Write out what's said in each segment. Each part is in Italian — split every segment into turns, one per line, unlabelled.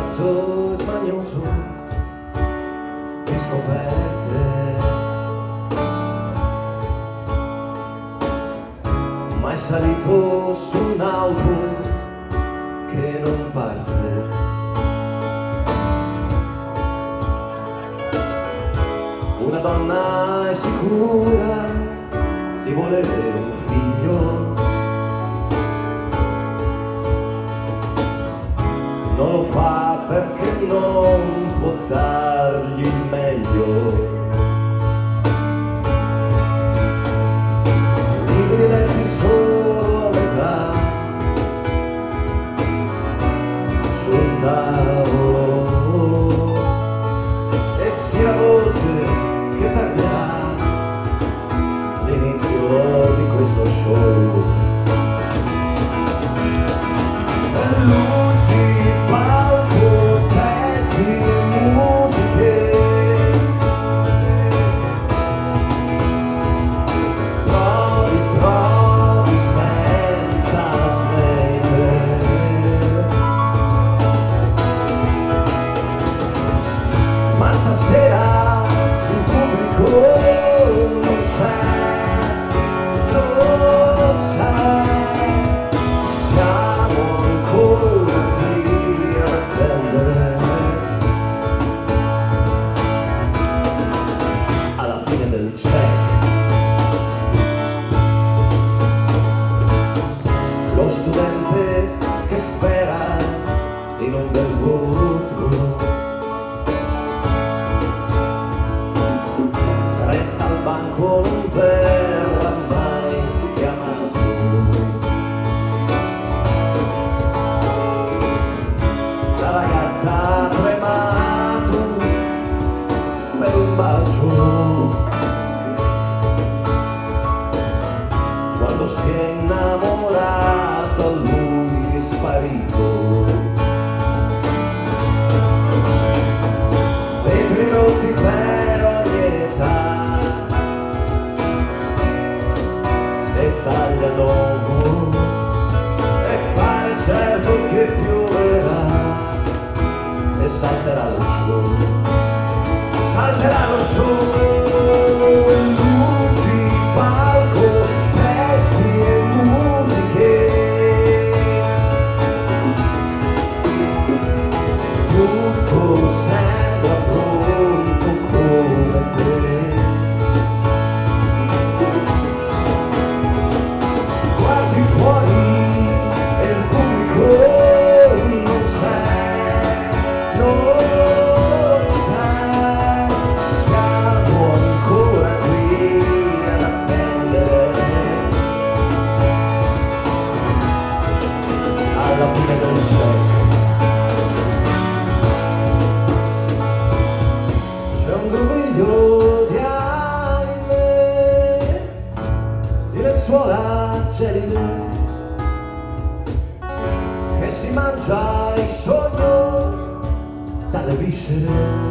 ragazzo smanioso di scoperte, ma è salito su un'auto che non parte. Una donna è sicura di volere un figlio, non lo fa perché non può dargli il meglio. Li letti solo a metà sul tavolo e gira voce che tarderà l'inizio di questo show. Luci, palco, testi e musiche, provi, provi senza smettere. Ma stasera il pubblico non c'è, non c'è. Siamo ancora qui a attendere. Alla fine del check, lo studente che spera in un bel voto resta al banco, non verrà mai chiamato. La ragazza ha tremato per un bacio quando si è innamorato, a lui è sparito. Vetri rotti per ogni età e tagliano e pare certo che pioverà e salterà lo show, salterà lo show. Luci, palco, testi e musiche, tutto sembra pronto come te. Guardi fuori e il pubblico non c'è, non c'è. Siamo ancora qui ad attendere. Alla fine del check c'è un groviglio di anime, di lenzuola gelide, che si mangia il sogno dalle viscere.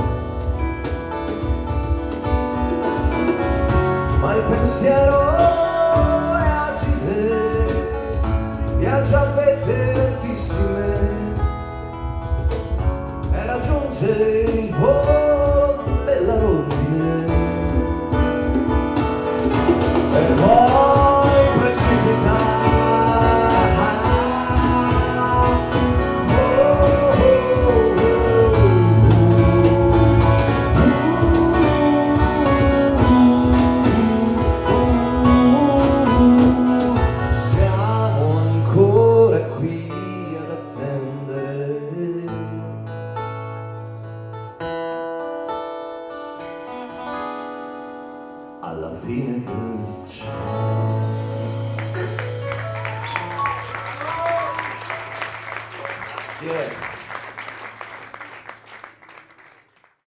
Ma il pensiero è agile, viaggia a vette altissime e raggiunge il volo della rondine e poi precipita. Siamo ancora qui ad attendere. Alla fine del cielo.